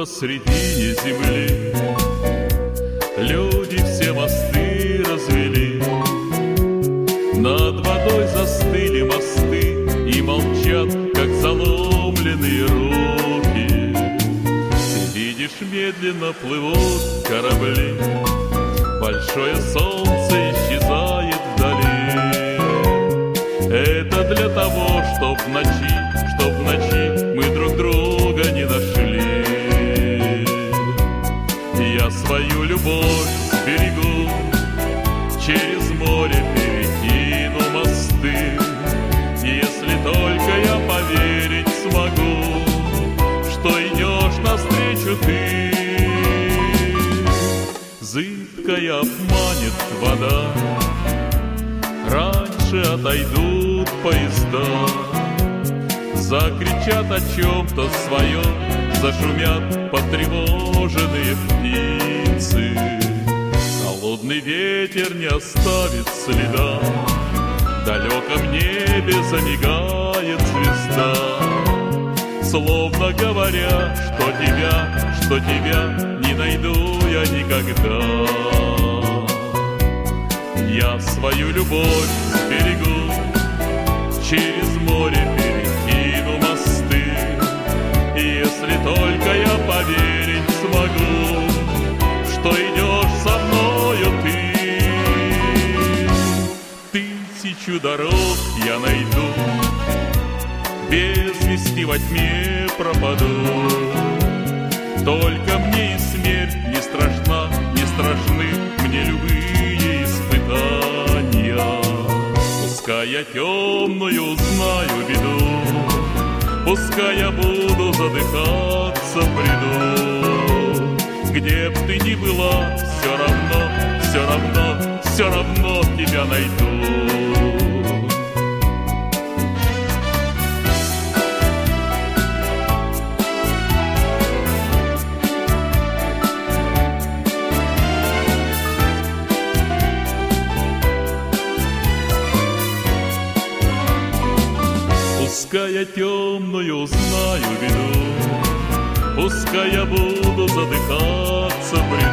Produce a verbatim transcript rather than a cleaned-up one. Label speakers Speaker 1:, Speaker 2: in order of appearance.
Speaker 1: посредине земли. Люди все мосты развели, над водой застыли мосты и молчат, как заломленные руки. Ты видишь, медленно плывут корабли, большое солнце исчезает вдали. Это для того, чтоб в ночи, чтоб в ночи мы друг друга не нашли. Я свою любовь сберегу, через море перекину мосты, если только я поверить смогу, что идешь навстречу ты. Зыбкая обманет вода, раньше отойдут поезда, закричат о чем-то своем, зашумят потревоженные птицы. Холодный ветер не оставит следа, в далеком небе замигает звезда, словно говоря, что тебя, что тебя не найду я никогда. Я свою любовь сберегу, через море перекину мосты, если только я поверить смогу, что идешь со мною ты. Тысячу дорог я найду, без вести во тьме пропаду. Только мне и смерть не страшна, не страшны мне любые испытания. Пускай я темную узнаю беду, пускай я буду задыхаться в бреду. Где б ты ни была, все равно, все равно, все равно тебя найду. Пускай я темную узнаю беду, пускай я буду задыхаться в бреду.